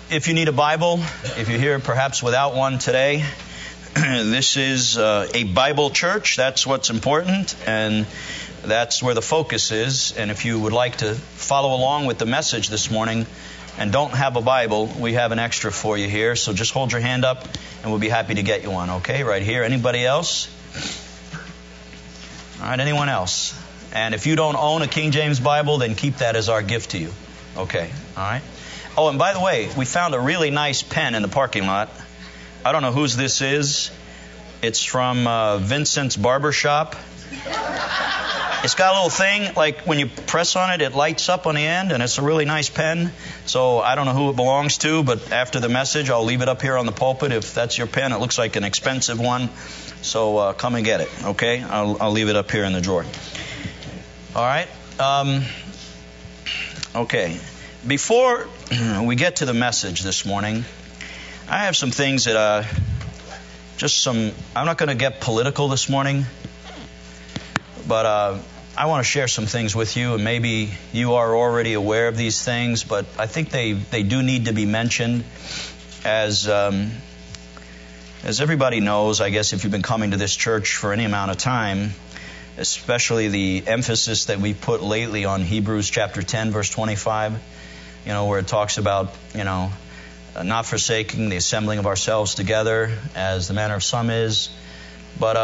If you need a Bible, if you're here perhaps without one today, this is a Bible church. That's what's important, and that's where the focus is. And if you would like to follow along with the message this morning and don't have a Bible, we have an extra for you here. So just hold your hand up and we'll be happy to get you one, okay? Right here. Anybody else? All right, anyone else? And if you don't own a King James Bible, then keep that as our gift to you. Okay, all right? Oh, and by the way, we found a really nice pen in the parking lot. I don't know whose this is. It's from Vincent's Barber Shop. It's got a little thing, like when you press on it, it lights up on the end, and it's a really nice pen. So I don't know who it belongs to, but after the message, I'll leave it up here on the pulpit. If that's your pen, it looks like an expensive one. So come and get it, okay? I'll leave it up here in the drawer. All right. Okay. Before we get to the message this morning, I have some things that I'm not going to get political this morning, but I want to share some things with you, and maybe you are already aware of these things, but I think they do need to be mentioned. As everybody knows, I guess if you've been coming to this church for any amount of time, especially the emphasis that we put lately on Hebrews chapter 10, verse 25, where it talks about, not forsaking the assembling of ourselves together as the manner of some is, but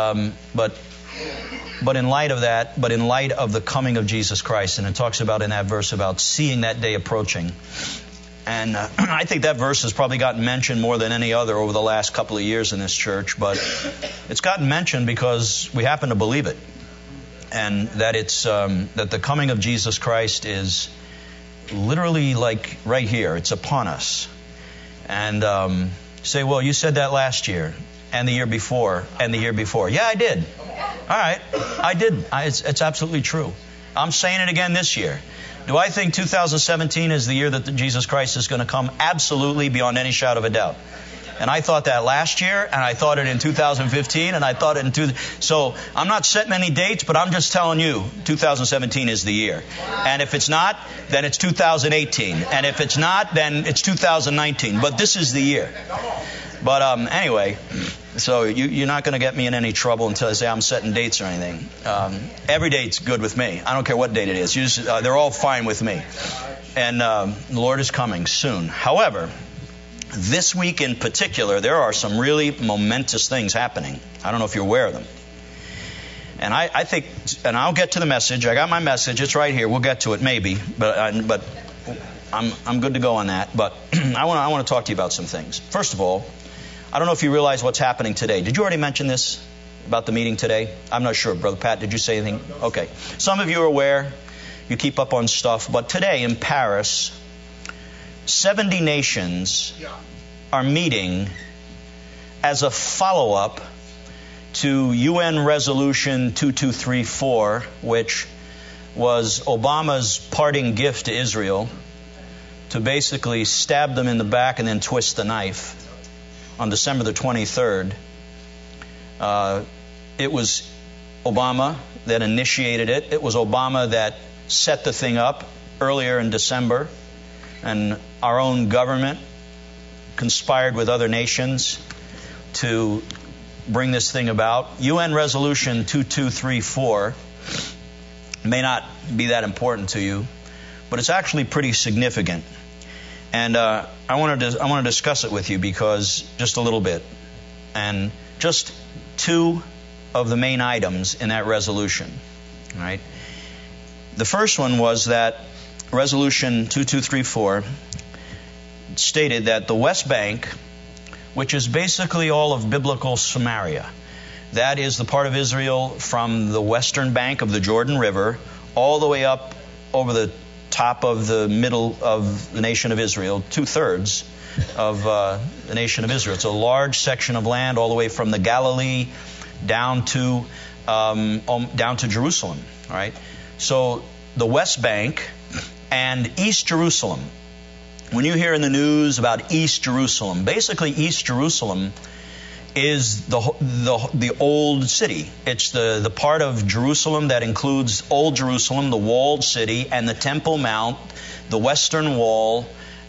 in light of that, but in light of the coming of Jesus Christ, and it talks about in that verse about seeing that day approaching. And I think that verse has probably gotten mentioned more than any other over the last couple of years in this church, but it's gotten mentioned because we happen to believe it, and that it's that the coming of Jesus Christ is literally like right here. It's upon us. And say, well, you said that last year and the year before and the year before. Yeah, I did. All right, I did. It's absolutely true. I'm saying it again this year. Do I think 2017 is the year that Jesus Christ is going to come? Absolutely, beyond any shadow of a doubt. And I thought that last year, and I thought it in 2015, and I thought it in So I'm not setting any dates, but I'm just telling you, 2017 is the year. And if it's not, then it's 2018. And if it's not, then it's 2019. But this is the year. But anyway, so you're not going to get me in any trouble until I say I'm setting dates or anything. Every date's good with me. I don't care what date it is. They're all fine with me. And the Lord is coming soon. However, this week in particular, there are some really momentous things happening. I don't know if you're aware of them. And I think, and I'll get to the message. I got my message. It's right here. We'll get to it maybe, but I'm good to go on that. But I want to talk to you about some things. First of all, I don't know if you realize what's happening today. Did you already mention this about the meeting today? I'm not sure. Brother Pat, did you say anything? Okay. Some of you are aware. You keep up on stuff. But today in Paris, 70 nations are meeting as a follow-up to UN Resolution 2234, which was Obama's parting gift to Israel to basically stab them in the back and then twist the knife on December the 23rd. It was Obama that initiated it. It was Obama that set the thing up earlier in December. And our own government conspired with other nations to bring this thing about. UN Resolution 2234 may not be that important to you, but it's actually pretty significant. And I want to discuss it with you because just a little bit. And just two of the main items in that resolution. All right. The first one was that Resolution 2234 stated that the West Bank, which is basically all of biblical Samaria, that is the part of Israel from the western bank of the Jordan River all the way up over the top of the middle of the nation of Israel, 2/3 of the nation of Israel. It's a large section of land all the way from the Galilee down to Jerusalem. All right. So the West Bank and East Jerusalem. When you hear in the news about East Jerusalem, basically East Jerusalem is the old city. It's the part of Jerusalem that includes Old Jerusalem, the walled city, and the Temple Mount, the Western Wall,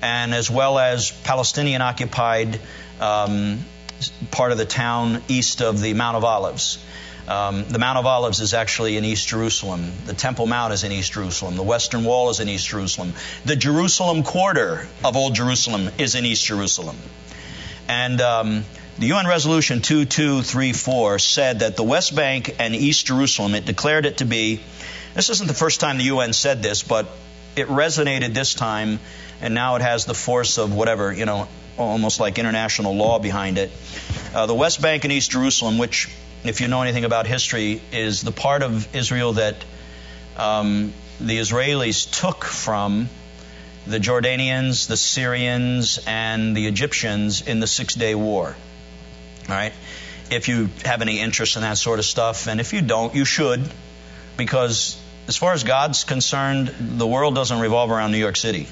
and as well as Palestinian-occupied part of the town east of the Mount of Olives. The Mount of Olives is actually in East Jerusalem. The Temple Mount is in East Jerusalem. The Western Wall is in East Jerusalem. The Jerusalem quarter of Old Jerusalem is in East Jerusalem. And the UN Resolution 2234 said that the West Bank and East Jerusalem, it declared it to be, this isn't the first time the UN said this, but it resonated this time, and now it has the force of whatever, almost like international law behind it. The West Bank and East Jerusalem, which, if you know anything about history, is the part of Israel that the Israelis took from the Jordanians, the Syrians, and the Egyptians in the Six-Day War. All right? If you have any interest in that sort of stuff, and if you don't, you should, because as far as God's concerned, the world doesn't revolve around New York City.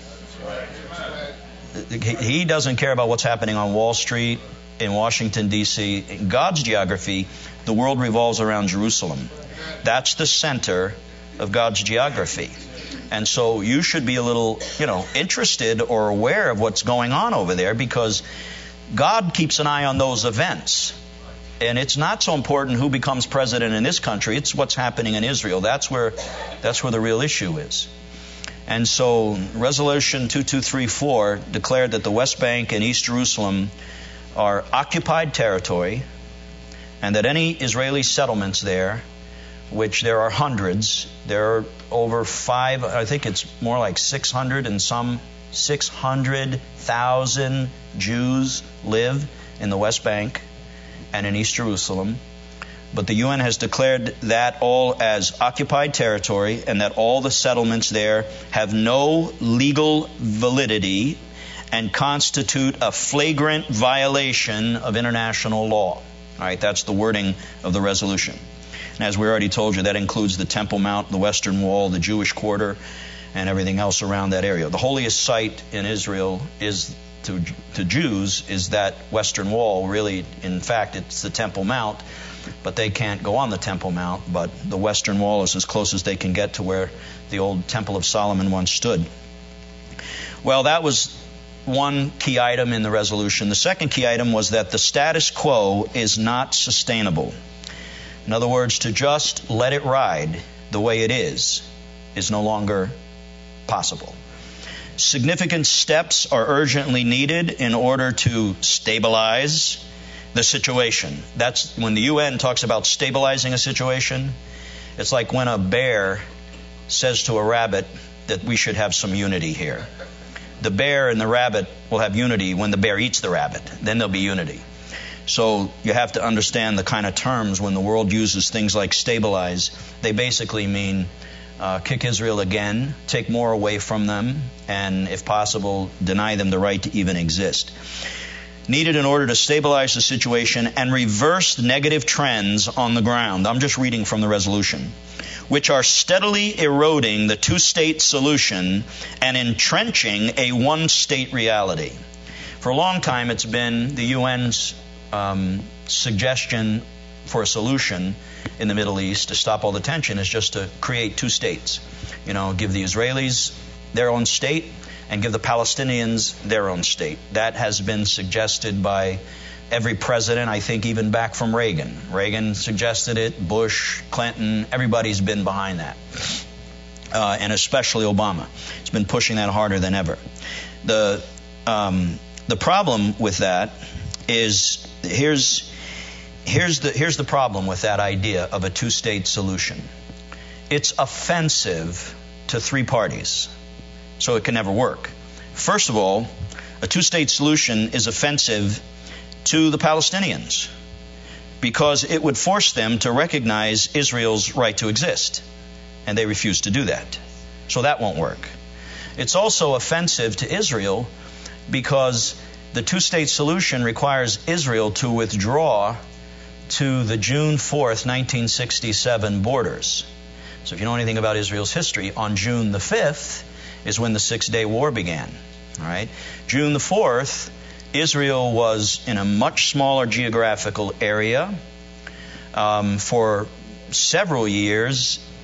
He doesn't care about what's happening on Wall Street, in Washington, D.C. In God's geography, the world revolves around Jerusalem. That's the center of God's geography. And so you should be a little, interested or aware of what's going on over there, because God keeps an eye on those events. And it's not so important who becomes president in this country. It's what's happening in Israel. That's where the real issue is. And so Resolution 2234 declared that the West Bank and East Jerusalem are occupied territory, and that any Israeli settlements there, which there are hundreds, there are over I think it's more like 600 and some 600,000 Jews live in the West Bank and in East Jerusalem. But the UN has declared that all as occupied territory, and that all the settlements there have no legal validity and constitute a flagrant violation of international law. All right, that's the wording of the resolution. And as we already told you, that includes the Temple Mount, the Western Wall, the Jewish quarter, and everything else around that area. The holiest site in Israel is to Jews is that Western Wall. Really, in fact, it's the Temple Mount, but they can't go on the Temple Mount. But the Western Wall is as close as they can get to where the old Temple of Solomon once stood. Well, that was one key item in the resolution. The second key item was that the status quo is not sustainable. In other words, to just let it ride the way it is no longer possible. Significant steps are urgently needed in order to stabilize the situation. That's when the UN talks about stabilizing a situation. It's like when a bear says to a rabbit that we should have some unity here. The bear and the rabbit will have unity when the bear eats the rabbit. Then there'll be unity. So you have to understand the kind of terms when the world uses things like stabilize. They basically mean kick Israel again, take more away from them, and if possible, deny them the right to even exist. Needed in order to stabilize the situation and reverse the negative trends on the ground. I'm just reading from the resolution, which are steadily eroding the two-state solution and entrenching a one-state reality. For a long time, it's been the UN's suggestion for a solution in the Middle East to stop all the tension is just to create two states. Give the Israelis their own state and give the Palestinians their own state. That has been suggested by every president, I think even back from Reagan. Reagan suggested it, Bush, Clinton, everybody's been behind that. And especially Obama. He's been pushing that harder than ever. The problem with that is, here's the problem with that idea of a two-state solution. It's offensive to three parties, so it can never work. First of all, a two-state solution is offensive to the Palestinians because it would force them to recognize Israel's right to exist, and they refuse to do that. So that won't work. It's also offensive to Israel because the two-state solution requires Israel to withdraw to the June 4th, 1967 borders. So if you know anything about Israel's history, on June the 5th is when the Six-Day War began. All right? June the 4th, Israel was in a much smaller geographical area. For several years,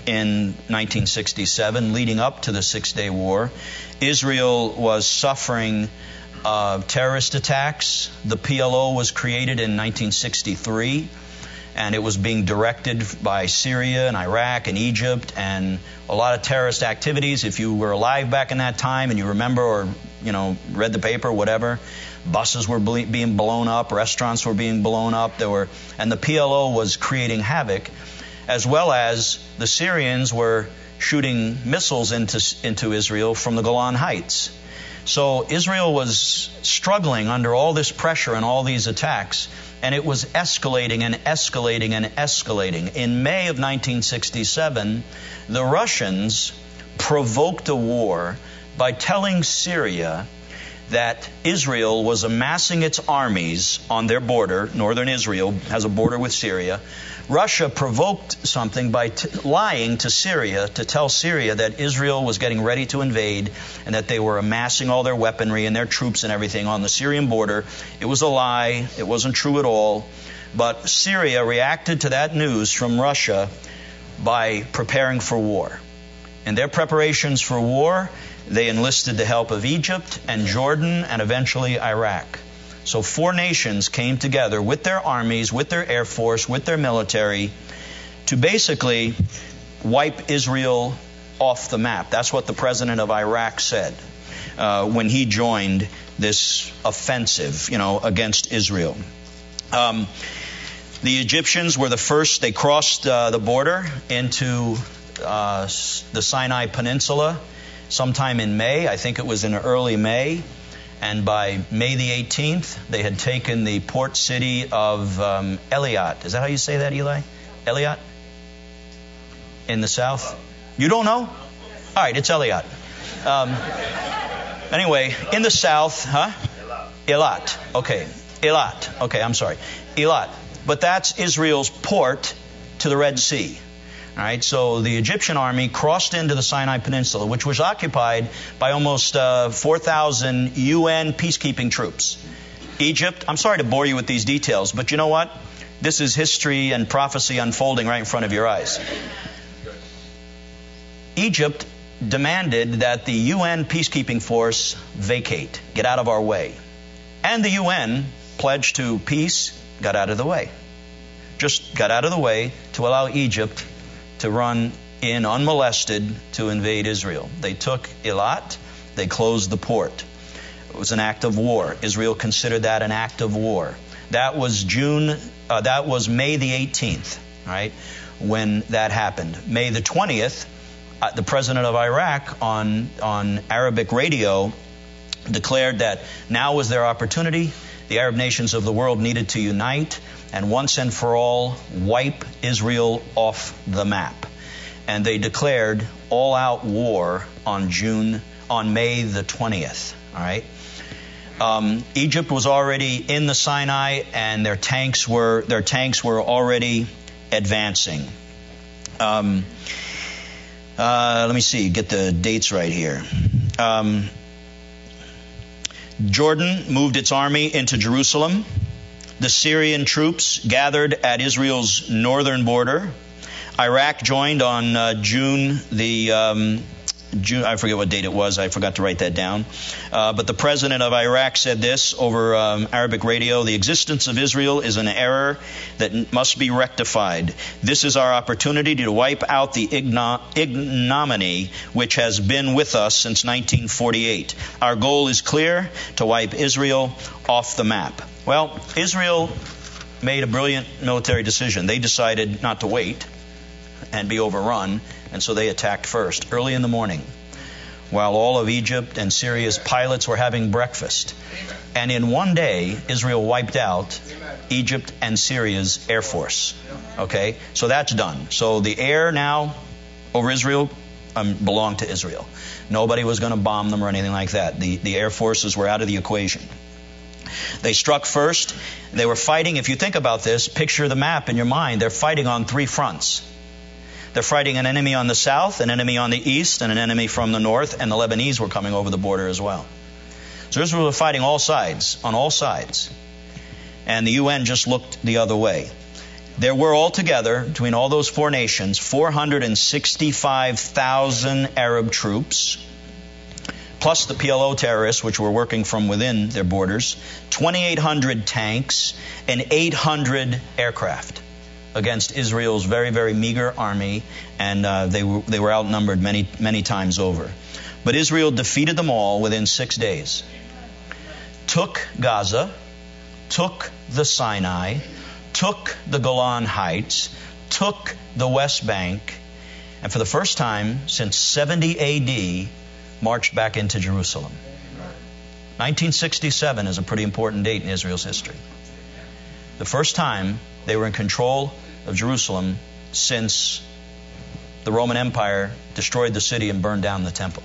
in 1967, leading up to the Six-Day War. Israel was suffering terrorist attacks. The PLO was created in 1963, and it was being directed by Syria and Iraq and Egypt, and a lot of terrorist activities. If you were alive back in that time and you remember, or read the paper, whatever, buses were being blown up, restaurants were being blown up. And the PLO was creating havoc, as well as the Syrians were shooting missiles into Israel from the Golan Heights. So Israel was struggling under all this pressure and all these attacks, and it was escalating and escalating and escalating. In May of 1967, the Russians provoked a war by telling Syria that Israel was amassing its armies on their border. Northern Israel has a border with Syria. Russia provoked something by lying to Syria to tell Syria that Israel was getting ready to invade and that they were amassing all their weaponry and their troops and everything on the Syrian border. It was a lie. It wasn't true at all. But Syria reacted to that news from Russia by preparing for war. In their preparations for war, they enlisted the help of Egypt and Jordan and eventually Iraq. So 4 nations came together with their armies, with their air force, with their military to basically wipe Israel off the map. That's what the president of Iraq said when he joined this offensive, against Israel. The Egyptians were the first. They crossed the border into the Sinai Peninsula sometime in May. I think it was in early May. And by May the 18th, they had taken the port city of Eilat. Is that how you say that, Eli? Eilat? In the south? You don't know? All right, it's Eilat. Anyway, in the south, Eilat. Okay, Eilat. Okay, I'm sorry. Eilat. But that's Israel's port to the Red Sea. All right, so the Egyptian army crossed into the Sinai Peninsula, which was occupied by almost 4,000 UN peacekeeping troops. Egypt, I'm sorry to bore you with these details, but you know what? This is history and prophecy unfolding right in front of your eyes. Egypt demanded that the UN peacekeeping force vacate, get out of our way. And the UN pledged to peace, got out of the way. Just got out of the way to allow Egypt to run in unmolested to invade Israel. They took Eilat, they closed the port. It was an act of war. Israel considered that an act of war. That was May the 18th, right, when that happened. May the 20th, the president of Iraq on Arabic radio declared that now was their opportunity. The Arab nations of the world needed to unite and once and for all wipe Israel off the map. And they declared all-out war on May the 20th. All right. Egypt was already in the Sinai, and their tanks were already advancing. Let me see, get the dates right here. Jordan moved its army into Jerusalem. The Syrian troops gathered at Israel's northern border. Iraq joined on June, I forget what date it was. I forgot to write that down. But the president of Iraq said this over Arabic radio: the existence of Israel is an error that must be rectified. This is our opportunity to wipe out the ignominy which has been with us since 1948. Our goal is clear: to wipe Israel off the map. Well, Israel made a brilliant military decision. They decided not to wait and be overrun, and so they attacked first, early in the morning, while all of Egypt and Syria's pilots were having breakfast. And in one day, Israel wiped out Egypt and Syria's air force. Okay, so that's done. So the air now over Israel belonged to Israel. Nobody was going to bomb them or anything like that. The air forces were out of the equation. They struck first. They were fighting. If you think about this, picture the map in your mind. They're fighting on 3 fronts. They're fighting an enemy on the south, an enemy on the east, and an enemy from the north, and the Lebanese were coming over the border as well. So Israel was fighting all sides, on all sides. And the UN just looked the other way. There were altogether, between all those four nations, 465,000 Arab troops, plus the PLO terrorists, which were working from within their borders, 2,800 tanks, and 800 aircraft against Israel's very, very meager army, and they were outnumbered many, many times over. But Israel defeated them all within 6 days. Took Gaza, took the Sinai, took the Golan Heights, took the West Bank, and for the first time since 70 A.D., marched back into Jerusalem. 1967 is a pretty important date in Israel's history. The first time they were in control of Jerusalem since the Roman Empire destroyed the city and burned down the temple.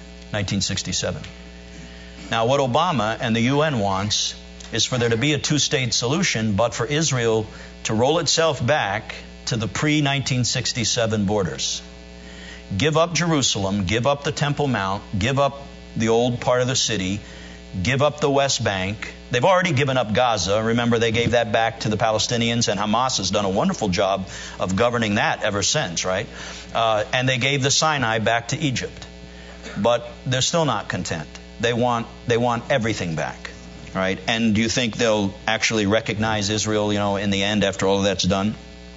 1967. Now, what Obama and the UN wants is for there to be a two-state solution, but for Israel to roll itself back to the pre-1967 borders. Give up Jerusalem, give up the Temple Mount, give up the old part of the city, give up the West Bank. They've already given up Gaza. Remember, they gave that back to the Palestinians, and Hamas has done a wonderful job of governing that ever since, right? And they gave the Sinai back to Egypt. But they're still not content. They want everything back, right? And do you think they'll actually recognize Israel, in the end after all of that's done?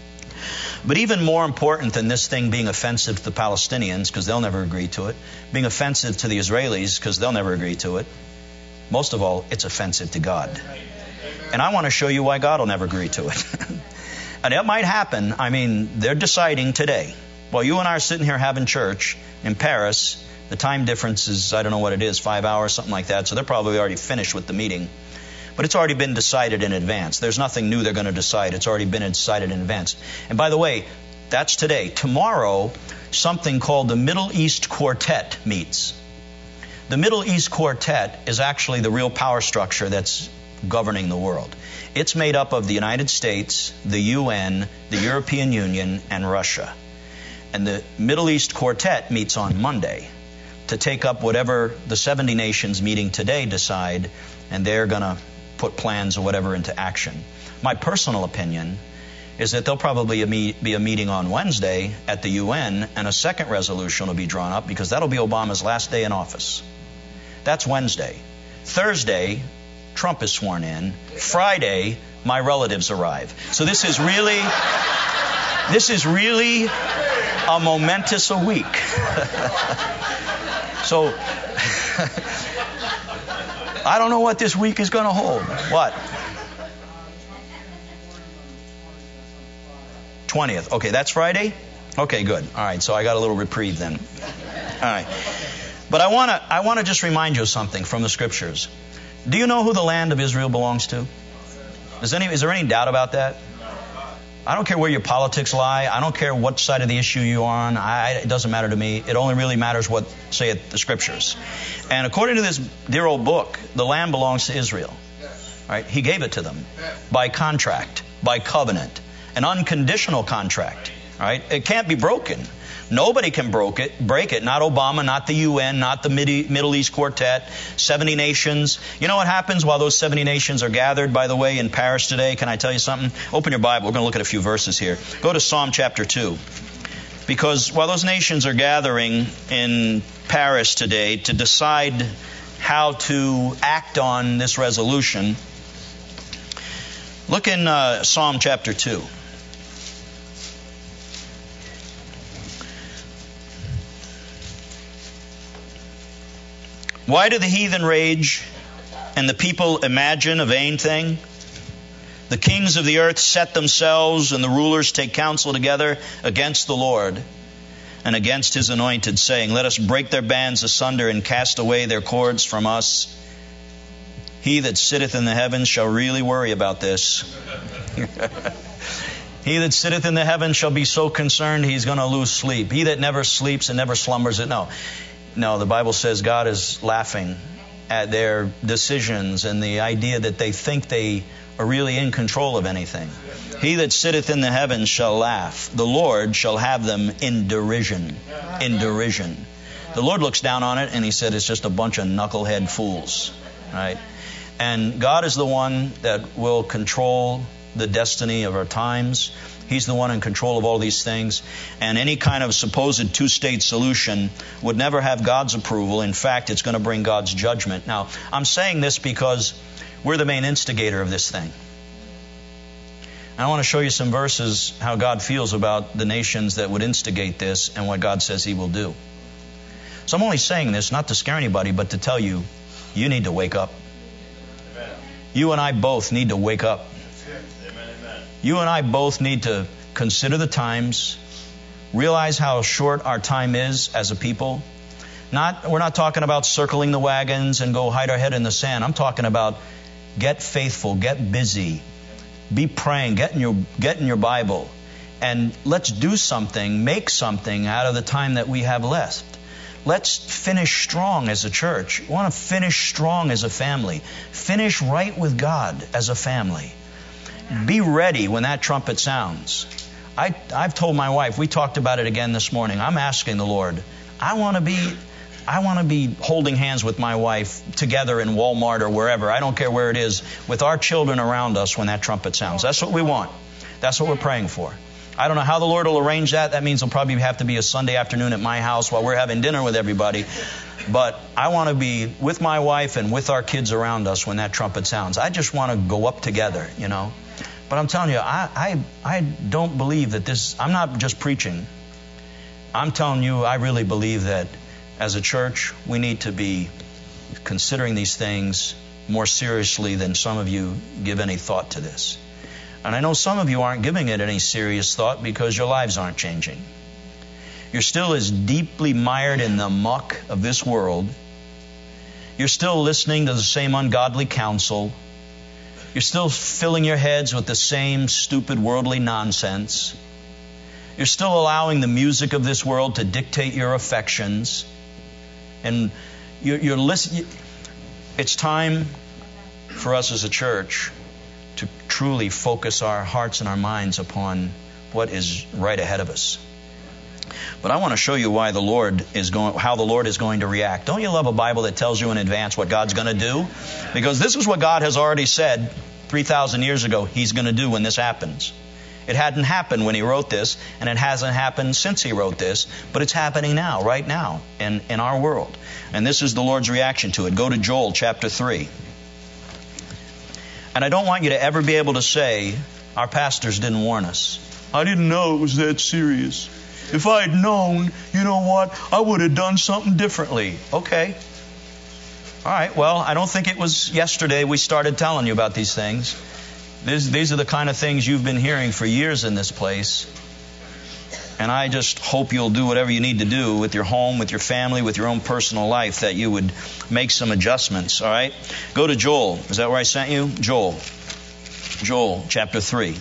But even more important than this thing being offensive to the Palestinians, because they'll never agree to it, being offensive to the Israelis, because they'll never agree to it, most of all, it's offensive to God. And I want to show you why God will never agree to it. And it might happen. I mean, they're deciding today. While you and I are sitting here having church in Paris, the time difference is, I don't know what it is, 5 hours, something like that. So they're probably already finished with the meeting. But it's already been decided in advance. There's nothing new they're going to decide. It's already been decided in advance. And by the way, that's today. Tomorrow, something called the Middle East Quartet meets. The Middle East Quartet is actually the real power structure that's governing the world. It's made up of the United States, the UN, the European Union, and Russia. And the Middle East Quartet meets on Monday to take up whatever the 70 nations meeting today decide, and they're going to put plans or whatever into action. My personal opinion is that there'll probably be a meeting on Wednesday at the UN, and a second resolution will be drawn up, because that'll be Obama's last day in office. That's Wednesday. Thursday, Trump is sworn in. Friday, my relatives arrive. So this is really a momentous a week. So I don't know what this week is going to hold. What? 20th. Okay, that's Friday? Okay, good. All right, so I got a little reprieve then. All right. But I want to just remind you of something from the Scriptures. Do you know who the land of Israel belongs to? Is there any doubt about that? I don't care where your politics lie. I don't care what side of the issue you're on. It doesn't matter to me. It only really matters what say it the Scriptures. And according to this dear old book, the land belongs to Israel. Right? He gave it to them by contract, by covenant, an unconditional contract. Right? It can't be broken. Nobody can break it. Not Obama, not the UN, not the Middle East Quartet, 70 nations. You know what happens while those 70 nations are gathered, by the way, in Paris today? Can I tell you something? Open your Bible. We're going to look at a few verses here. Go to Psalm chapter 2. Because while those nations are gathering in Paris today to decide how to act on this resolution, look in Psalm chapter 2. Why do the heathen rage and the people imagine a vain thing? The kings of the earth set themselves, and the rulers take counsel together against the Lord and against His anointed, saying, let us break their bands asunder and cast away their cords from us. He that sitteth in the heavens shall really worry about this. He that sitteth in the heavens shall be so concerned he's going to lose sleep. He that never sleeps and never slumbers. No, the Bible says God is laughing at their decisions and the idea that they think they are really in control of anything. He that sitteth in the heavens shall laugh. The Lord shall have them in derision. In derision. The Lord looks down on it and He said it's just a bunch of knucklehead fools. Right? And God is the one that will control the destiny of our times. He's the one in control of all these things. And any kind of supposed two-state solution would never have God's approval. In fact, it's going to bring God's judgment. Now, I'm saying this because we're the main instigator of this thing. I want to show you some verses how God feels about the nations that would instigate this and what God says He will do. So I'm only saying this not to scare anybody, but to tell you, you need to wake up. Amen. You and I both need to wake up. Amen. You and I both need to consider the times, realize how short our time is as a people. We're not talking about circling the wagons and go hide our head in the sand. I'm talking about get faithful, get busy, be praying, get in your Bible, and let's do something, make something out of the time that we have left. Let's finish strong as a church. We want to finish strong as a family. Finish right with God as a family. Be ready when that trumpet sounds. I've told my wife, we talked about it again this morning, I'm asking the Lord, I want to be holding hands with my wife together in Walmart or wherever, I don't care where it is, with our children around us when that trumpet sounds. That's what we want. That's what we're praying for. I don't know how the Lord will arrange that. That means it'll probably have to be a Sunday afternoon at my house while we're having dinner with everybody. But I want to be with my wife and with our kids around us when that trumpet sounds. I just want to go up together, you know. But I'm telling you, I don't believe that this, I'm not just preaching. I'm telling you, I really believe that as a church, we need to be considering these things more seriously than some of you give any thought to this. And I know some of you aren't giving it any serious thought because your lives aren't changing. You're still as deeply mired in the muck of this world. You're still listening to the same ungodly counsel. You're still filling your heads with the same stupid worldly nonsense. You're still allowing the music of this world to dictate your affections. And you're listening. It's time for us as a church to truly focus our hearts and our minds upon what is right ahead of us. But I want to show you how the Lord is going to react. Don't you love a Bible that tells you in advance what God's going to do? Because this is what God has already said 3,000 years ago He's going to do when this happens. It hadn't happened when He wrote this, and it hasn't happened since He wrote this, but it's happening now, right now, in our world. And this is the Lord's reaction to it. Go to Joel chapter 3. And I don't want you to ever be able to say, our pastors didn't warn us. I didn't know it was that serious. If I had known, you know what, I would have done something differently. Okay. All right, well, I don't think it was yesterday we started telling you about these things. These are the kind of things you've been hearing for years in this place. And I just hope you'll do whatever you need to do with your home, with your family, with your own personal life, that you would make some adjustments, all right? Go to Joel. Is that where I sent you? Joel chapter 3.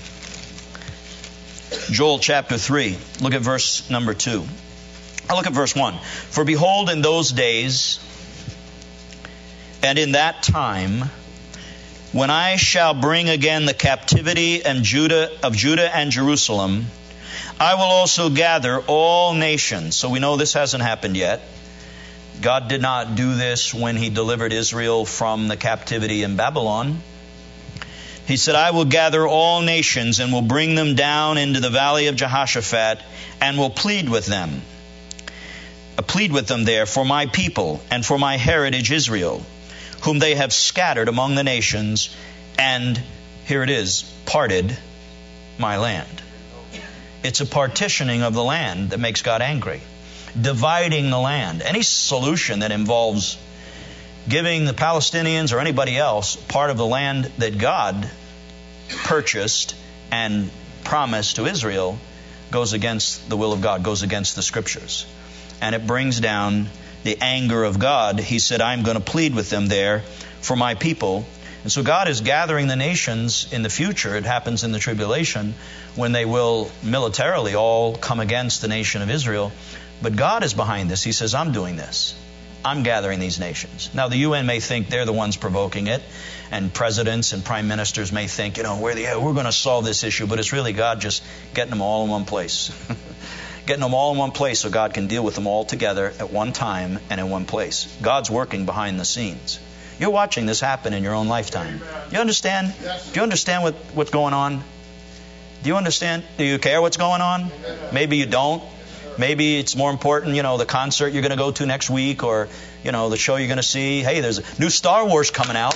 Joel chapter 3. Look at verse number 2. I'll look at verse 1. For behold, in those days and in that time, when I shall bring again the captivity of Judah and Jerusalem, I will also gather all nations. So we know this hasn't happened yet. God did not do this when He delivered Israel from the captivity in Babylon. He said, I will gather all nations and will bring them down into the valley of Jehoshaphat and will plead with them. Plead with them there for my people and for my heritage Israel, whom they have scattered among the nations, and, here it is, parted my land. It's a partitioning of the land that makes God angry. Dividing the land. Any solution that involves giving the Palestinians or anybody else part of the land that God purchased and promised to Israel goes against the will of God, goes against the Scriptures. And it brings down the anger of God. He said, I'm going to plead with them there for my people. And so God is gathering the nations in the future. It happens in the tribulation when they will militarily all come against the nation of Israel. But God is behind this. He says, I'm doing this. I'm gathering these nations. Now, the UN may think they're the ones provoking it, and presidents and prime ministers may think, we're going to solve this issue, but it's really God just getting them all in one place. Getting them all in one place so God can deal with them all together at one time and in one place. God's working behind the scenes. You're watching this happen in your own lifetime. You understand? Do you understand what's going on? Do you understand? Do you care what's going on? Maybe you don't. Maybe it's more important, the concert you're going to go to next week, or, the show you're going to see. Hey, there's a new Star Wars coming out.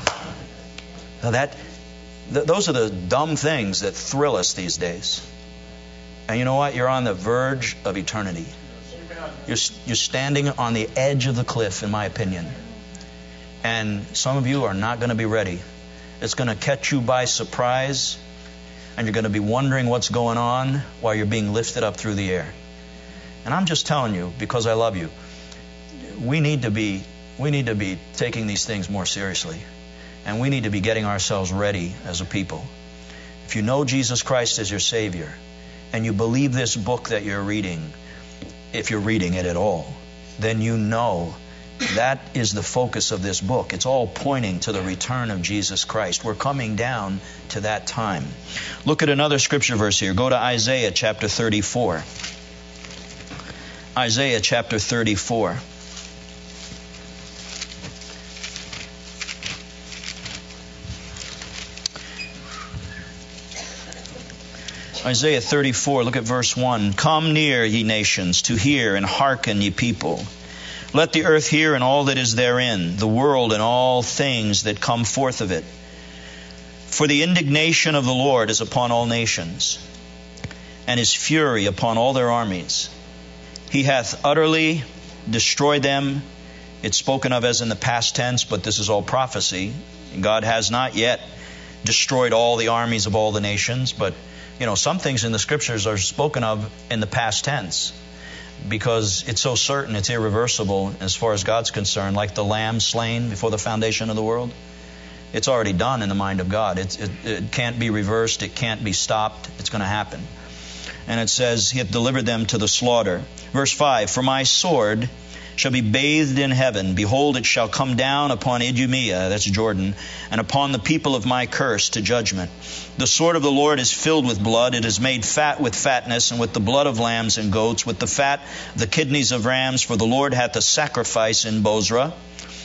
Those are the dumb things that thrill us these days. And you know what? You're on the verge of eternity. You're standing on the edge of the cliff, in my opinion. And some of you are not going to be ready. It's going to catch you by surprise, and you're going to be wondering what's going on while you're being lifted up through the air. And I'm just telling you, because I love you, we need to be taking these things more seriously. And we need to be getting ourselves ready as a people. If you know Jesus Christ as your Savior, and you believe this book that you're reading, if you're reading it at all, then you know that is the focus of this book. It's all pointing to the return of Jesus Christ. We're coming down to that time. Look at another scripture verse here. Go to Isaiah chapter 34. Isaiah chapter 34. Isaiah 34, look at verse 1. Come near, ye nations, to hear, and hearken, ye people. Let the earth hear and all that is therein, the world and all things that come forth of it. For the indignation of the Lord is upon all nations, and His fury upon all their armies. He hath utterly destroyed them. It's spoken of as in the past tense, but this is all prophecy. God has not yet destroyed all the armies of all the nations, but some things in the Scriptures are spoken of in the past tense because it's so certain, it's irreversible as far as God's concerned, like the lamb slain before the foundation of the world. It's already done in the mind of God. It can't be reversed. It can't be stopped. It's going to happen. And it says, He hath delivered them to the slaughter. Verse 5, For my sword shall be bathed in heaven. Behold, it shall come down upon Idumea, that's Jordan, and upon the people of my curse to judgment. The sword of the Lord is filled with blood. It is made fat with fatness, and with the blood of lambs and goats, with the fat, the kidneys of rams. For the Lord hath a sacrifice in Bozrah,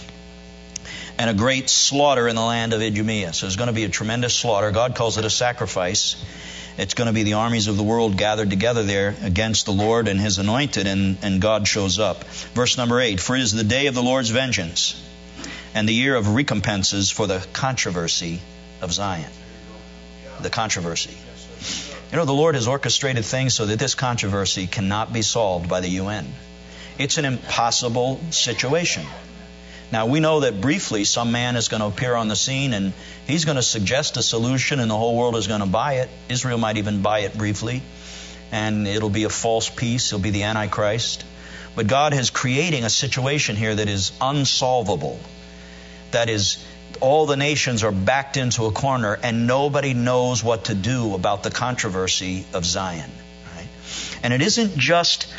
and a great slaughter in the land of Idumea. So there's going to be a tremendous slaughter. God calls it a sacrifice. It's going to be the armies of the world gathered together there against the Lord and His anointed, and God shows up. Verse number 8, For it is the day of the Lord's vengeance, and the year of recompenses for the controversy of Zion. The controversy. The Lord has orchestrated things so that this controversy cannot be solved by the UN. It's an impossible situation. Now, we know that briefly some man is going to appear on the scene and he's going to suggest a solution and the whole world is going to buy it. Israel might even buy it briefly. And it'll be a false peace. It'll be the Antichrist. But God is creating a situation here that is unsolvable. That is, all the nations are backed into a corner and nobody knows what to do about the controversy of Zion. Right? And it isn't just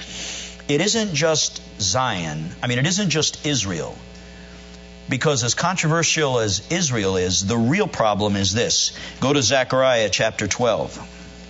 Zion. It isn't just Israel. Because as controversial as Israel is, the real problem is this. Go to Zechariah chapter 12.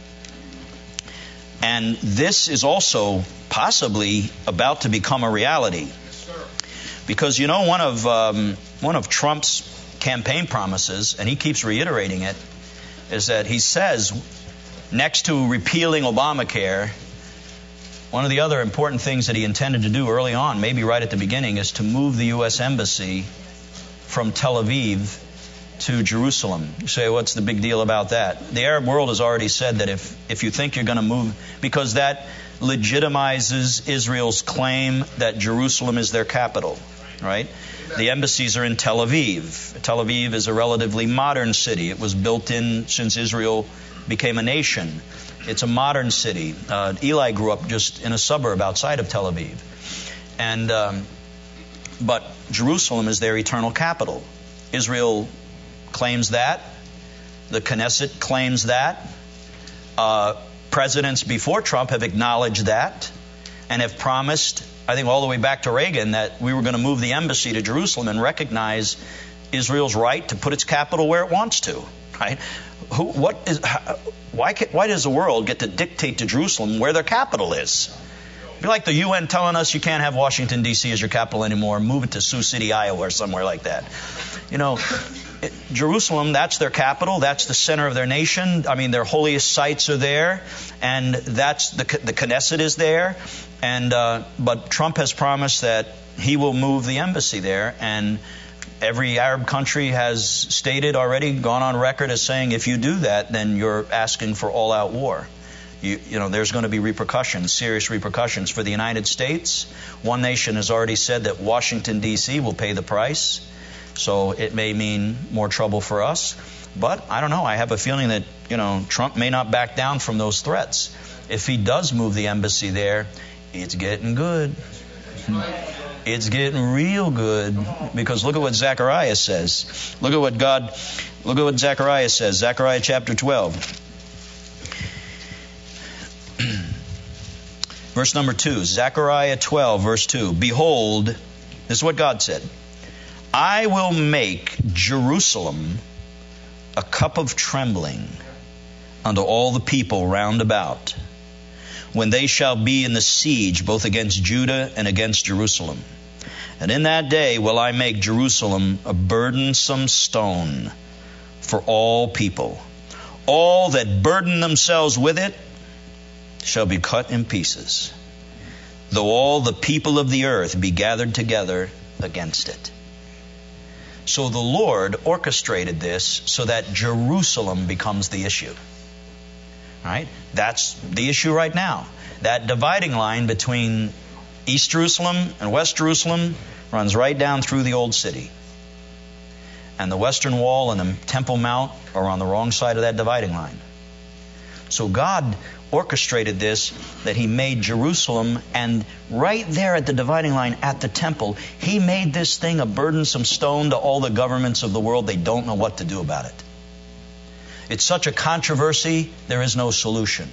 And this is also possibly about to become a reality. Because one of Trump's campaign promises, and he keeps reiterating it, is that he says, next to repealing Obamacare, one of the other important things that he intended to do early on, maybe right at the beginning, is to move the U.S. Embassy from Tel Aviv to Jerusalem. You say, what's the big deal about that? The Arab world has already said that if you think you're going to move, because that legitimizes Israel's claim that Jerusalem is their capital, right? The embassies are in Tel Aviv. Tel Aviv is a relatively modern city. It was built in since Israel became a nation. It's a modern city. Eli grew up just in a suburb outside of Tel Aviv. But Jerusalem is their eternal capital. Israel claims that. The Knesset claims that. Presidents before Trump have acknowledged that and have promised, I think all the way back to Reagan, that we were going to move the embassy to Jerusalem and recognize Israel's right to put its capital where it wants to. Right? Why does the world get to dictate to Jerusalem where their capital is? It'd be like the UN telling us you can't have Washington, D.C. as your capital anymore. Move it to Sioux City, Iowa, or somewhere like that. Jerusalem, that's their capital. That's the center of their nation. I mean, their holiest sites are there. And that's the Knesset is there. And but Trump has promised that he will move the embassy there. And every Arab country has stated already, gone on record as saying, if you do that, then you're asking for all-out war. There's going to be repercussions, serious repercussions. For the United States, one nation has already said that Washington, D.C. will pay the price. So it may mean more trouble for us. But I don't know. I have a feeling that, Trump may not back down from those threats. If he does move the embassy there, it's getting good. It's getting real good. Because look at what Zechariah says. Look at what Zechariah says. Zechariah chapter 12. Verse number 2, Zechariah 12, verse 2. Behold, this is what God said. I will make Jerusalem a cup of trembling unto all the people round about, when they shall be in the siege both against Judah and against Jerusalem. And in that day will I make Jerusalem a burdensome stone for all people. All that burden themselves with it shall be cut in pieces, though all the people of the earth be gathered together against it. So the Lord orchestrated this so that Jerusalem becomes the issue. Right? That's the issue right now. That dividing line between East Jerusalem and West Jerusalem runs right down through the old city. And the Western Wall and the Temple Mount are on the wrong side of that dividing line. So God orchestrated this, that He made Jerusalem, and right there at the dividing line at the temple, He made this thing a burdensome stone to all the governments of the world. They don't know what to do about it. It's such a controversy, there is no solution.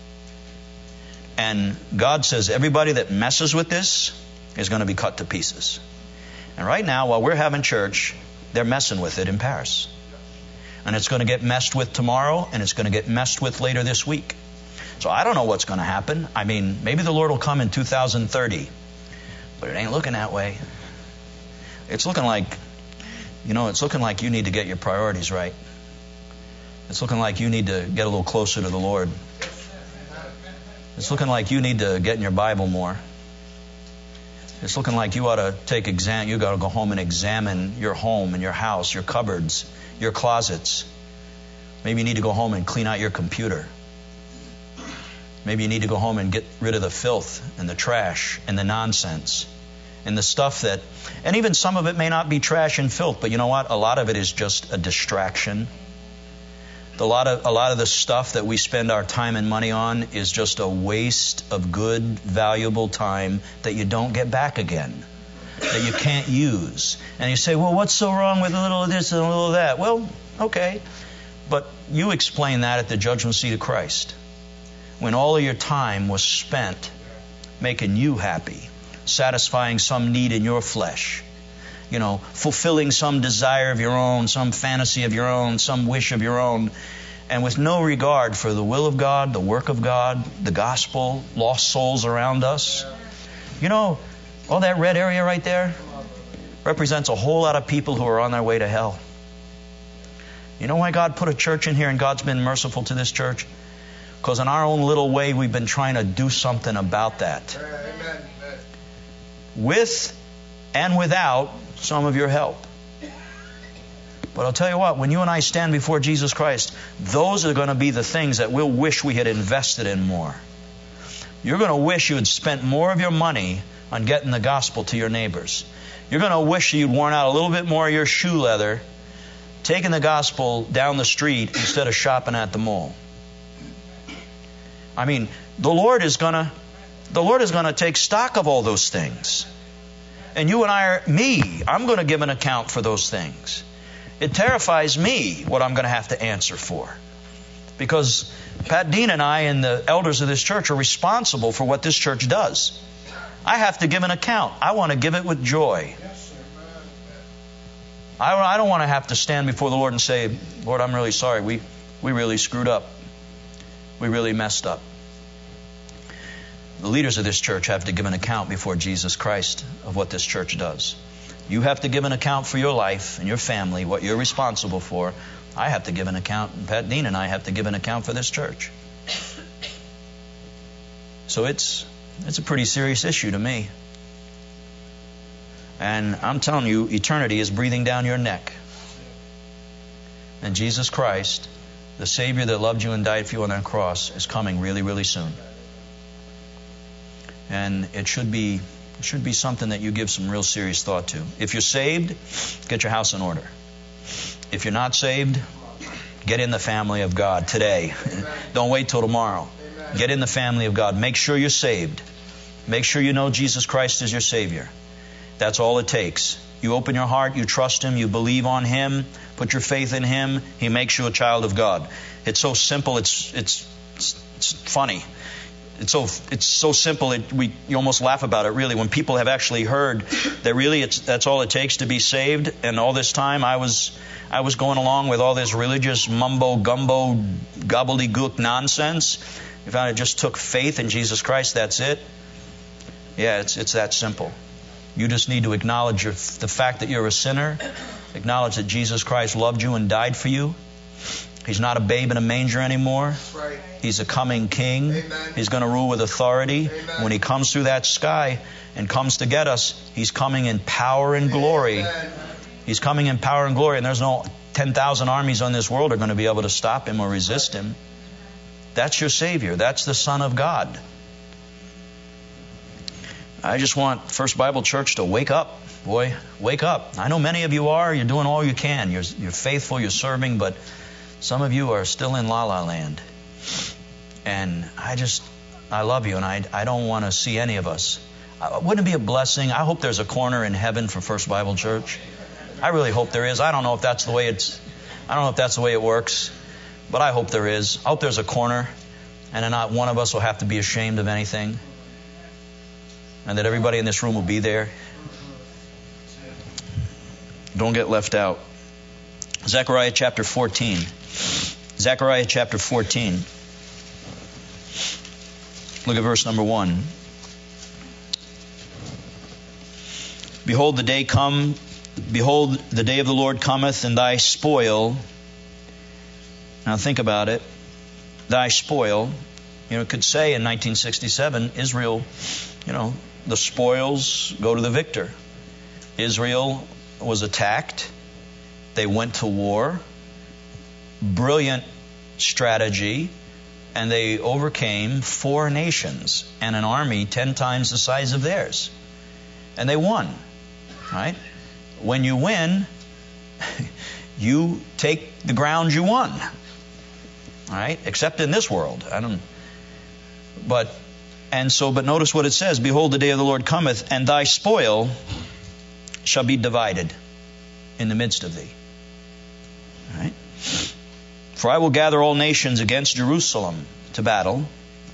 And God says everybody that messes with this is going to be cut to pieces. And right now, while we're having church, they're messing with it in Paris. And it's going to get messed with tomorrow, and it's going to get messed with later this week. So I don't know what's going to happen. I mean, maybe the Lord will come in 2030. But it ain't looking that way. It's looking like, it's looking like you need to get your priorities right. It's looking like you need to get a little closer to the Lord. It's looking like you need to get in your Bible more. It's looking like you ought to you got to go home and examine your home and your house, your cupboards, your closets. Maybe you need to go home and clean out your computer. Maybe you need to go home and get rid of the filth and the trash and the nonsense and the stuff that, and even some of it may not be trash and filth, but you know what? A lot of it is just a distraction. A lot of the stuff that we spend our time and money on is just a waste of good, valuable time that you don't get back again, that you can't use. And you say, well, what's so wrong with a little of this and a little of that? Well, okay. But you explain that at the judgment seat of Christ. When all of your time was spent making you happy, satisfying some need in your flesh, fulfilling some desire of your own, some fantasy of your own, some wish of your own, and with no regard for the will of God, the work of God, the gospel, lost souls around us. All that red area right there represents a whole lot of people who are on their way to hell. You know why God put a church in here and God's been merciful to this church? Because in our own little way, we've been trying to do something about that. With and without some of your help. But I'll tell you what, when you and I stand before Jesus Christ, those are going to be the things that we'll wish we had invested in more. You're going to wish you had spent more of your money on getting the gospel to your neighbors. You're going to wish you'd worn out a little bit more of your shoe leather, taking the gospel down the street instead of shopping at the mall. I mean, the Lord is going to take stock of all those things. And you and I'm going to give an account for those things. It terrifies me what I'm going to have to answer for. Because Pat Dean and I and the elders of this church are responsible for what this church does. I have to give an account. I want to give it with joy. I don't want to have to stand before the Lord and say, Lord, I'm really sorry. We really screwed up. We really messed up. The leaders of this church have to give an account before Jesus Christ of what this church does. You have to give an account for your life and your family, what you're responsible for. I have to give an account, and Pat Dean and I have to give an account for this church. So it's a pretty serious issue to me. And I'm telling you, eternity is breathing down your neck. And Jesus Christ, the Savior that loved you and died for you on that cross, is coming really, really soon. And it should be something that you give some real serious thought to. If you're saved, get your house in order. If you're not saved, get in the family of God today. Don't wait till tomorrow. Get in the family of God. Make sure you're saved. Make sure you know Jesus Christ is your Savior. That's all it takes. You open your heart, you trust Him, you believe on Him, put your faith in Him. He makes you a child of God. It's so simple. It's funny. It's so simple. You almost laugh about it. Really, when people have actually heard that really that's all it takes to be saved. And all this time, I was going along with all this religious mumbo gumbo gobbledygook nonsense. If I just took faith in Jesus Christ, that's it. Yeah, it's that simple. You just need to acknowledge the fact that you're a sinner. Acknowledge that Jesus Christ loved you and died for you. He's not a babe in a manger anymore. Right. He's a coming king. Amen. He's going to rule with authority. Amen. When He comes through that sky and comes to get us, He's coming in power and glory. Amen. He's coming in power and glory, and there's no 10,000 armies on this world are going to be able to stop Him or resist Him. That's your Savior. That's the Son of God. I just want First Bible Church to wake up. Boy, wake up. I know many of you are. You're doing all you can. You're faithful. You're serving. But some of you are still in la-la land. And I love you. And I don't want to see any of us. Wouldn't it be a blessing? I hope there's a corner in heaven for First Bible Church. I really hope there is. I don't know if that's the way it works. But I hope there is. I hope there's a corner. And then not one of us will have to be ashamed of anything. And that everybody in this room will be there. Don't get left out. Zechariah chapter 14. Zechariah chapter 14. Look at verse number 1. Behold, the day of the Lord cometh, and thy spoil. Now think about it. Thy spoil. It could say in 1967, Israel, the spoils go to the victor. Israel was attacked. They went to war. Brilliant strategy. And they overcame 4 nations and an army 10 times the size of theirs. And they won. Right? When you win, you take the ground you won. Right? Except in this world. But notice what it says. Behold, the day of the Lord cometh, and thy spoil shall be divided in the midst of thee. Right? For I will gather all nations against Jerusalem to battle.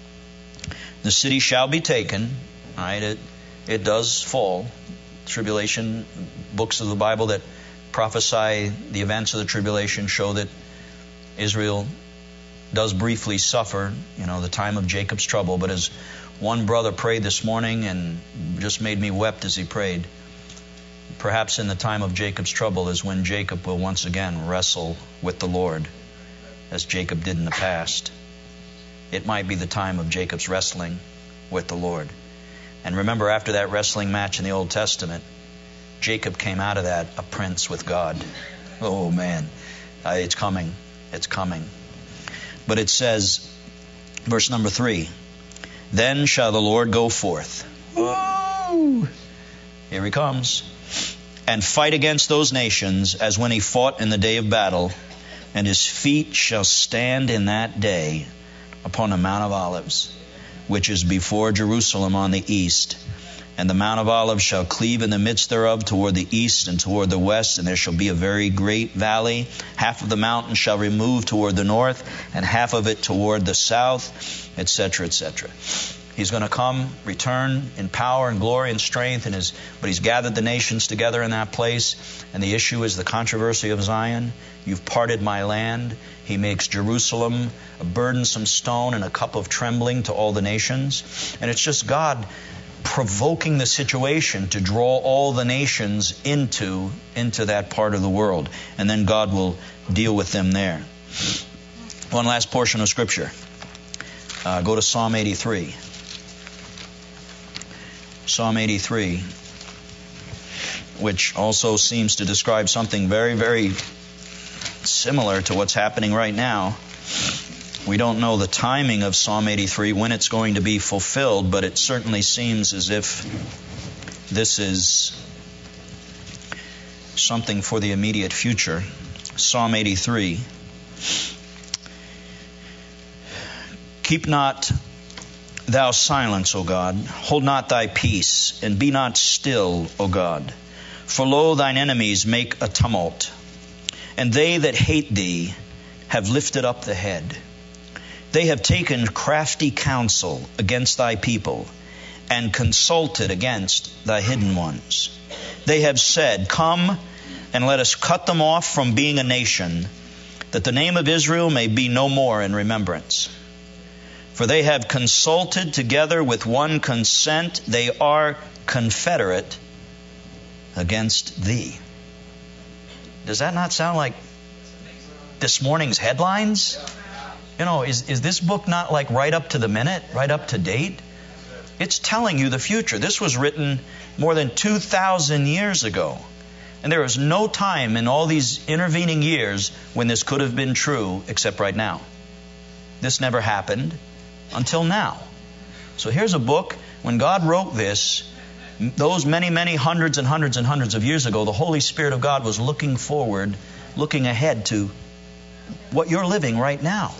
The city shall be taken. Right? It does fall. Tribulation, books of the Bible that prophesy the events of the tribulation show that Israel does briefly suffer, the time of Jacob's trouble. But as one brother prayed this morning and just made me wept as he prayed, perhaps in the time of Jacob's trouble is when Jacob will once again wrestle with the Lord, as Jacob did in the past. It might be the time of Jacob's wrestling with the Lord. And remember, after that wrestling match in the Old Testament, Jacob came out of that a prince with God. Oh man, it's coming. It's coming. But it says, verse number 3, then shall the Lord go forth. Woo! Here He comes. And fight against those nations as when He fought in the day of battle. And His feet shall stand in that day upon the Mount of Olives, which is before Jerusalem on the east. And the Mount of Olives shall cleave in the midst thereof toward the east and toward the west, and there shall be a very great valley. Half of the mountain shall remove toward the north, and half of it toward the south, etc., etc. He's going to come, return in power and glory and strength, but He's gathered the nations together in that place. And the issue is the controversy of Zion. You've parted my land. He makes Jerusalem a burdensome stone and a cup of trembling to all the nations. And it's just God provoking the situation to draw all the nations into that part of the world. And then God will deal with them there. One last portion of Scripture. Go to Psalm 83. Psalm 83, which also seems to describe something very, very similar to what's happening right now. We don't know the timing of Psalm 83, when it's going to be fulfilled, but it certainly seems as if this is something for the immediate future. Psalm 83. Keep not thou silence, O God. Hold not thy peace, and be not still, O God. For lo, thine enemies make a tumult, and they that hate thee have lifted up the head. They have taken crafty counsel against thy people, and consulted against thy hidden ones. They have said, Come, and let us cut them off from being a nation, that the name of Israel may be no more in remembrance. For they have consulted together with one consent. They are confederate against thee. Does that not sound like this morning's headlines? You know, is this book not like right up to the minute, right up to date? It's telling you the future. This was written more than 2,000 years ago. And there is no time in all these intervening years when this could have been true except right now. This never happened until now. So here's a book. When God wrote this, those many, many hundreds and hundreds and hundreds of years ago, the Holy Spirit of God was looking forward, looking ahead to what you're living right now.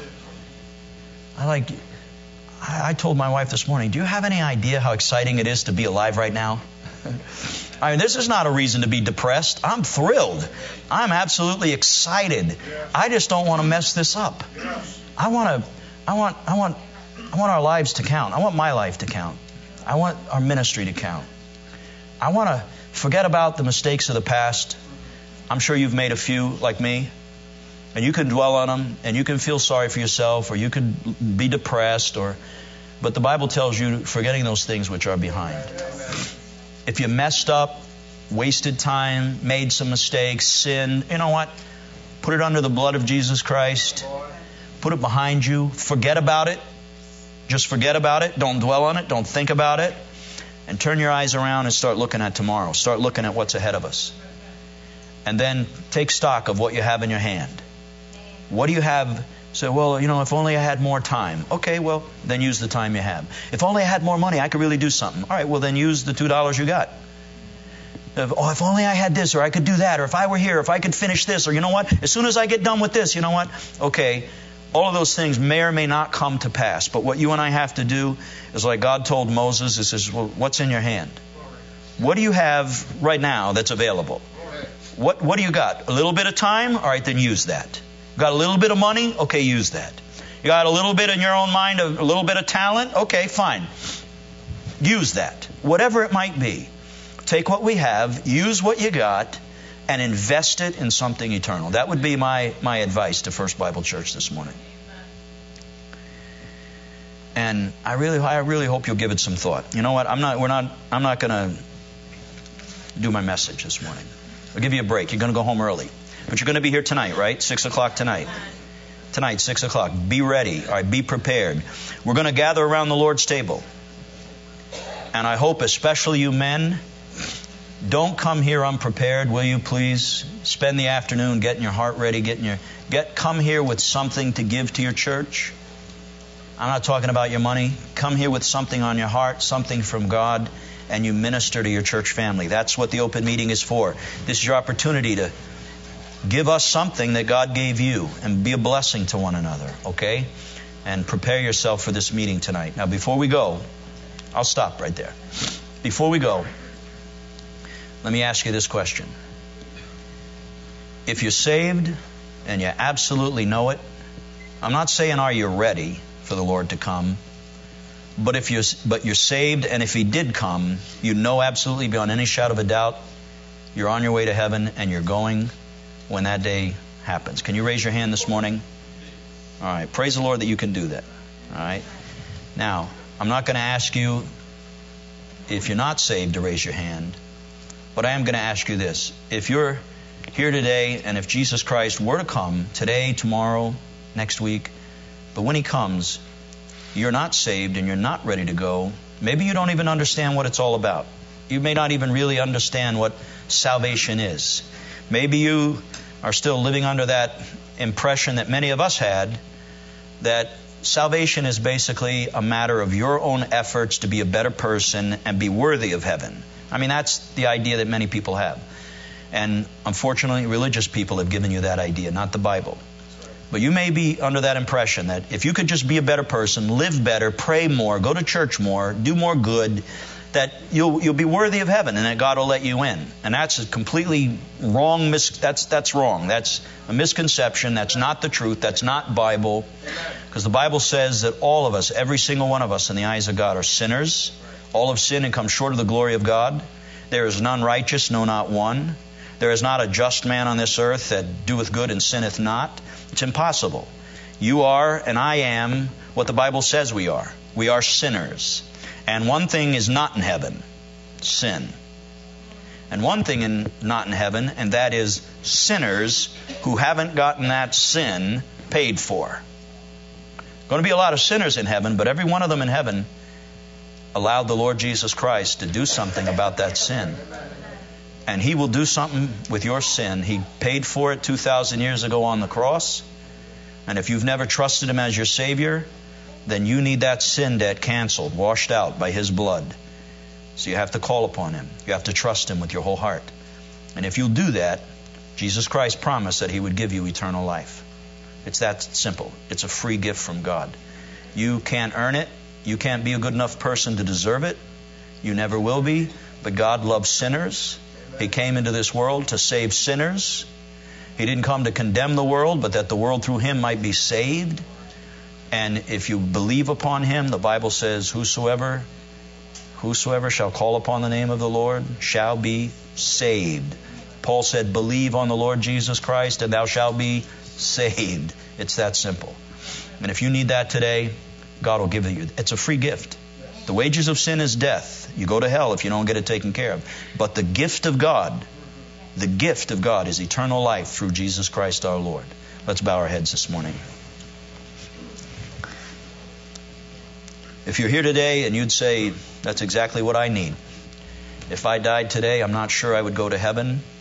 I told my wife this morning, do you have any idea how exciting it is to be alive right now? I mean, this is not a reason to be depressed. I'm thrilled. I'm absolutely excited. I just don't want to mess this up. I want our lives to count. I want my life to count. I want our ministry to count. I want to forget about the mistakes of the past. I'm sure you've made a few like me. And you can dwell on them, and you can feel sorry for yourself, or you could be depressed, but the Bible tells you forgetting those things which are behind. If you messed up, wasted time, made some mistakes, sinned, you know what? Put it under the blood of Jesus Christ. Put it behind you. Forget about it. Just forget about it. Don't dwell on it. Don't think about it. And turn your eyes around and start looking at tomorrow. Start looking at what's ahead of us. And then take stock of what you have in your hand. What do you have? Say, well, if only I had more time. Okay, well, then use the time you have. If only I had more money, I could really do something. All right, well, then use the $2 you got. If only I had this, or I could do that, or if I were here, if I could finish this, or you know what? As soon as I get done with this, you know what? Okay, all of those things may or may not come to pass. But what you and I have to do is like God told Moses, He says, well, what's in your hand? What do you have right now that's available? What do you got? A little bit of time? All right, then use that. Got a little bit of money? Okay, use that. You got a little bit in your own mind, a little bit of talent? Okay, fine. Use that. Whatever it might be. Take what we have, use what you got, and invest it in something eternal. That would be my advice to First Bible Church this morning. And I really hope you'll give it some thought. You know what? I'm not going to do my message this morning. I'll give you a break. You're going to go home early. But you're going to be here tonight, right? 6 o'clock tonight. Tonight, 6 o'clock. Be ready. All right, be prepared. We're going to gather around the Lord's table. And I hope especially you men, don't come here unprepared, will you please? Spend the afternoon getting your heart ready, come here with something to give to your church. I'm not talking about your money. Come here with something on your heart, something from God, and you minister to your church family. That's what the open meeting is for. This is your opportunity to give us something that God gave you and be a blessing to one another, okay? And prepare yourself for this meeting tonight. Now, before we go, I'll stop right there. Before we go, let me ask you this question. If you're saved and you absolutely know it, I'm not saying are you ready for the Lord to come, But you're saved, and if He did come, you know absolutely beyond any shadow of a doubt, you're on your way to heaven, and you're going when that day happens. Can you raise your hand this morning? All right. Praise the Lord that you can do that. All right. Now, I'm not going to ask you, if you're not saved, to raise your hand. But I am going to ask you this. If you're here today, and if Jesus Christ were to come today, tomorrow, next week, but when He comes, you're not saved and you're not ready to go, maybe you don't even understand what it's all about. You may not even really understand what salvation is. Maybe you are still living under that impression that many of us had, that salvation is basically a matter of your own efforts to be a better person and be worthy of heaven. I mean, that's the idea that many people have. And unfortunately, religious people have given you that idea, not the Bible. But you may be under that impression that if you could just be a better person, live better, pray more, go to church more, do more good, that you'll be worthy of heaven and that God will let you in. And that's a completely wrong, that's wrong. That's a misconception. That's not the truth. That's not Bible. Because the Bible says that all of us, every single one of us in the eyes of God, are sinners. All have sinned and come short of the glory of God. There is none righteous, no, not one. There is not a just man on this earth that doeth good and sinneth not. It's impossible. You are and I am what the Bible says we are. We are sinners. And one thing is not in heaven, sin. And one thing not in heaven, and that is sinners who haven't gotten that sin paid for. Going to be a lot of sinners in heaven, but every one of them in heaven allowed the Lord Jesus Christ to do something about that sin. And He will do something with your sin. He paid for it 2,000 years ago on the cross. And if you've never trusted Him as your Savior, then you need that sin debt canceled, washed out by His blood. So you have to call upon Him. You have to trust Him with your whole heart. And if you'll do that, Jesus Christ promised that He would give you eternal life. It's that simple. It's a free gift from God. You can't earn it. You can't be a good enough person to deserve it. You never will be. But God loves sinners. He came into this world to save sinners. He didn't come to condemn the world, but that the world through Him might be saved. And if you believe upon Him, the Bible says, whosoever shall call upon the name of the Lord shall be saved. Paul said, believe on the Lord Jesus Christ and thou shalt be saved. It's that simple. And if you need that today, God will give it you. It's a free gift. The wages of sin is death. You go to hell if you don't get it taken care of. But the gift of God is eternal life through Jesus Christ our Lord. Let's bow our heads this morning. If you're here today and you'd say, that's exactly what I need. If I died today, I'm not sure I would go to heaven.